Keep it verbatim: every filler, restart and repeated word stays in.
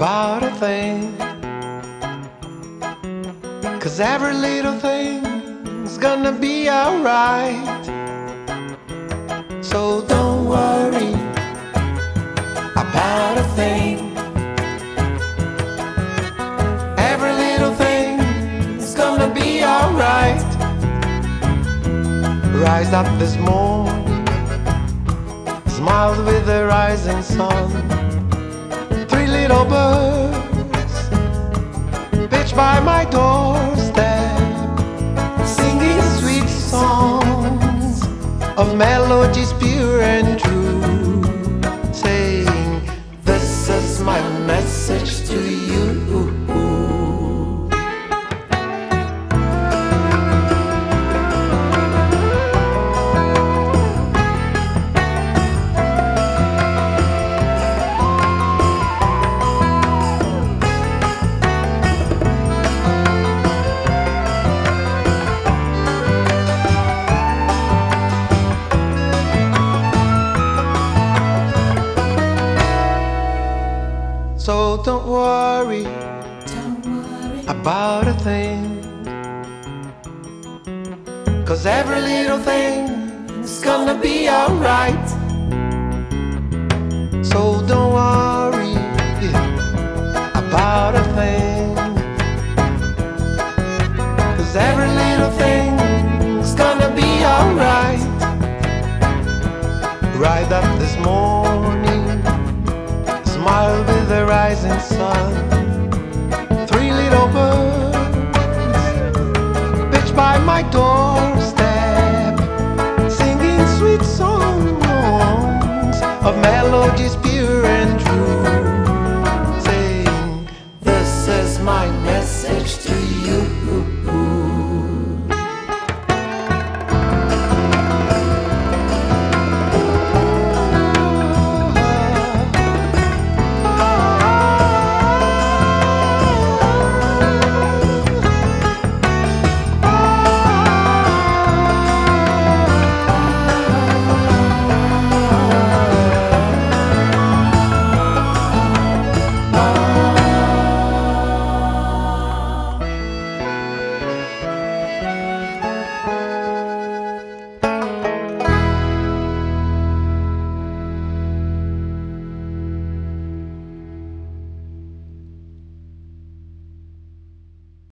about a thing, 'cause every little thing's gonna be alright. So don't worry about a thing. Every little thing's gonna be alright. Rise up this morning, smiled with the rising sun. Three little birds pitched by my doorstep, singing sweet songs of melodies pure and true, saying, this is my message to you. So don't worry, Don't worry about a thing, 'cause every little thing is gonna be alright.